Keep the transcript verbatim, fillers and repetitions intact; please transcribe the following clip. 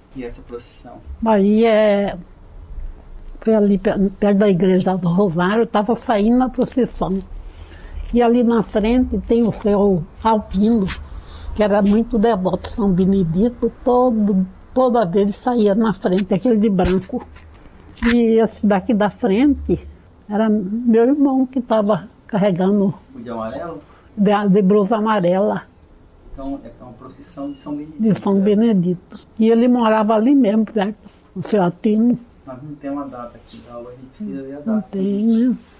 E essa procissão? Aí é... Foi ali perto da igreja do Rosário, estava saindo na procissão. E ali na frente tem o seu Albino, que era muito devoto de São Benedito, todo, toda vez ele saía na frente, aquele de branco. E esse daqui da frente era meu irmão que estava carregando. O de amarelo? De, de blusa amarela. Então é uma procissão de São Benedito. De São Benedito. E ele morava ali mesmo, perto, o seu Atino. Mas não tem uma data aqui, então a gente precisa ver a data. Não tem, né?